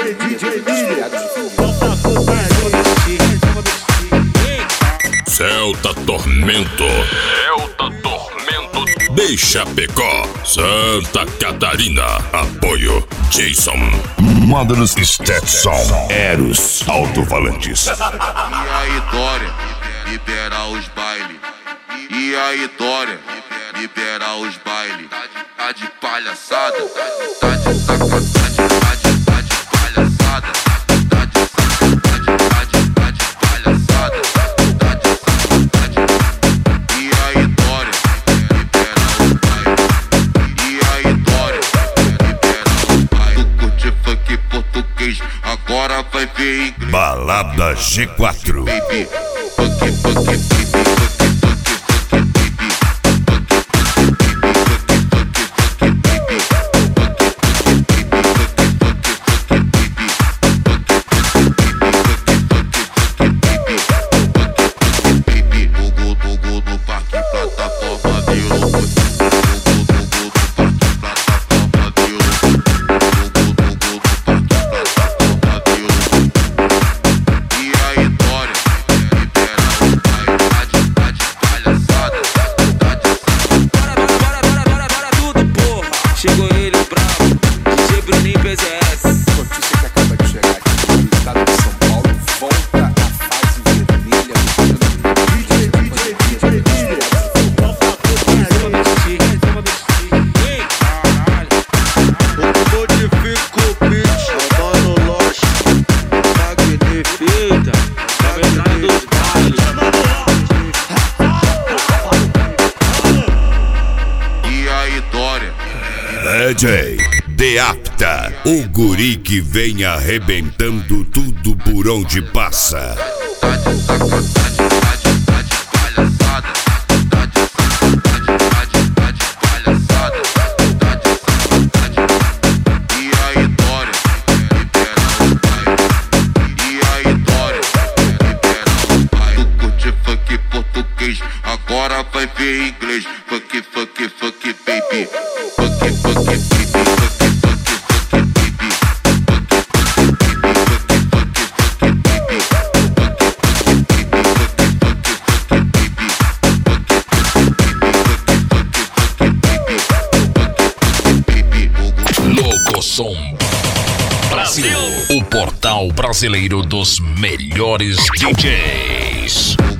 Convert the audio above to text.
Celta Tormento. De Chapecó, Santa Catarina. Apoio Jason. Modern Stetson. Eros Alto-Falantes. E aí, Dória, libera os bailes. E aí, Dória, libera os bailes. Tá de palhaçada, tá de sacanagem, tá de palhaçada. Tá de sacanagem, tá de palhaçada. Tá de sacanagem. E aí, Dória, libera os bailes. E aí, Dória, libera os bailes. Tu curte funk português, agora vai ver inglês. Balada G4. Baby, funk, funk, baby, funk, funk, funk, baby. Chegou ele bravo, DJ Bruninho PZS. Notícia que acaba de chegar aqui do estado de São Paulo. Volta a fase vermelha do Modifico o beat, mano Lost, magnifica, Tá entrando dos bailes. E aí, Dória? DJ Deapta, o guri que vem arrebentando tudo por onde passa. Tá de sacanagem, tá de palhaçada. Tá de sacanagem, tá de palhaçada. Tá de sacanagem. E aí, Dória, libera os bailes. E aí, Dória, libera os bailes. Tu curte funk português, agora vai ver inglês. Funk, funk, funk, baby. Funk, funk, baby. Funk, funk, funk, baby. Funk, funk, baby. Funk, funk, funk, baby. Locosom Brasil, o portal brasileiro dos melhores DJs.